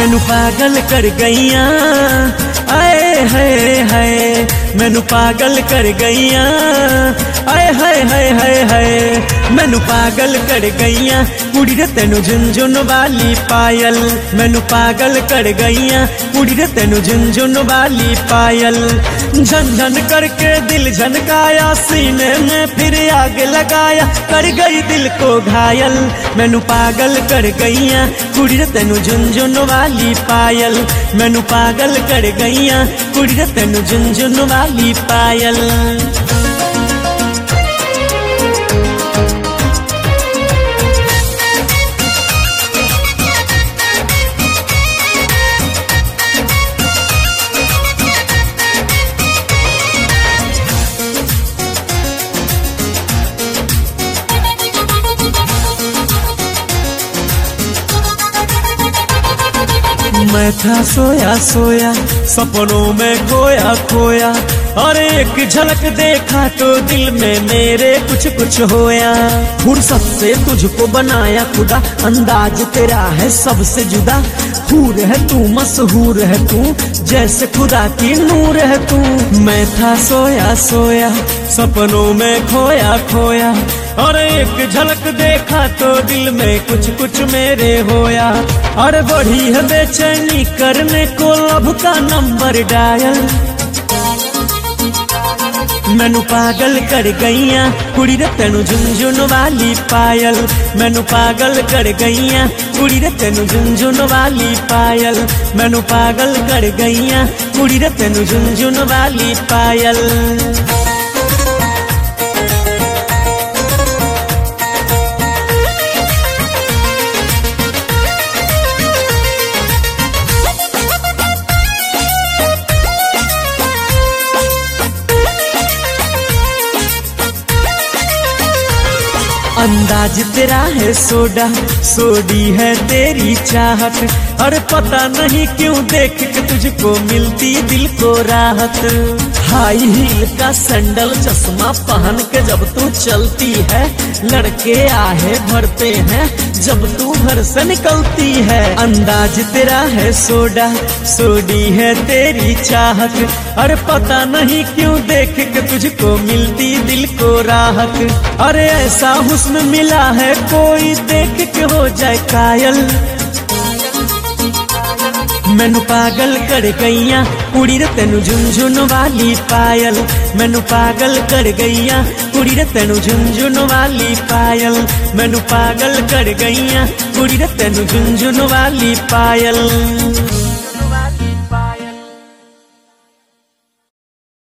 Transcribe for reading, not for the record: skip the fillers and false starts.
मैनू पागल कर गईयां, आए हाय हाय मैनू पागल कर गईयां, आए हाय हाय हाय हाय मैनू पागल कर गईयां। कुड़ी रे तेनू झुनझुन वाली पायल, मैनू पागल कर गईयां। कुड़ी रे तेनू झुनझुन वाली पायल, झन झन करके दिल झनकाया, सीने में फिर आग लगाया, कर गई दिल को घायल। मैनू पागल कर गईयां, कुड़ी रे तेनू झुनझुन वाली पायल, मैनू पागल कर गईयां। कुड़ी रे तेनू झुनझुन वाली पायल। मैं था सोया सोया सपनों में खोया खोया, और एक झलक देखा तो दिल में मेरे कुछ कुछ होया। फुर्सत से तुझको बनाया खुदा, अंदाज तेरा है सबसे जुदा। हूर है तू मशहूर है तू, जैसे खुदा की नूर है तू। मैं था सोया सोया सपनों में खोया खोया, और एक झलक देखा तो दिल में कुछ कुछ मेरे होया। और बढ़ी है बेचैनी करने को लब का नंबर डायल, मैनू पागल कर गईयां। कुड़ी रे तेनू झुनझुन वाली पायल, मैनू पागल कर गईयां। कुड़ी रे तेनू झुनझुन वाली पायल, मैनू पागल कर गईयां। कुड़ी रे तेनू झुनझुन वाली पायल। अंदाज तेरा है सोडा, सोडी है तेरी चाहत, और पता नहीं क्यों देख के तुझको मिलती दिल को राहत। हाई हील का सैंडल चश्मा पहन के जब तू चलती है, लड़के आहे भरते हैं जब तू घर से निकलती है। अंदाज तेरा है सोडा, सोडी है तेरी चाहत, और पता नहीं क्यों देख के तुझको मिलती दिल को राहत। अरे ऐसा हुस्न मिला है कोई देख के हो जाए कायल, मैनू पागल कर गईयां। कुड़ी रे तेनू झुनझुन वाली पायल, मैनू पागल कर गईयां। कुड़ी रे तेनू झुनझुन वाली पायल, मैनू पागल कर गईयां। कुड़ी रे तेनू झुनझुन वाली पायल।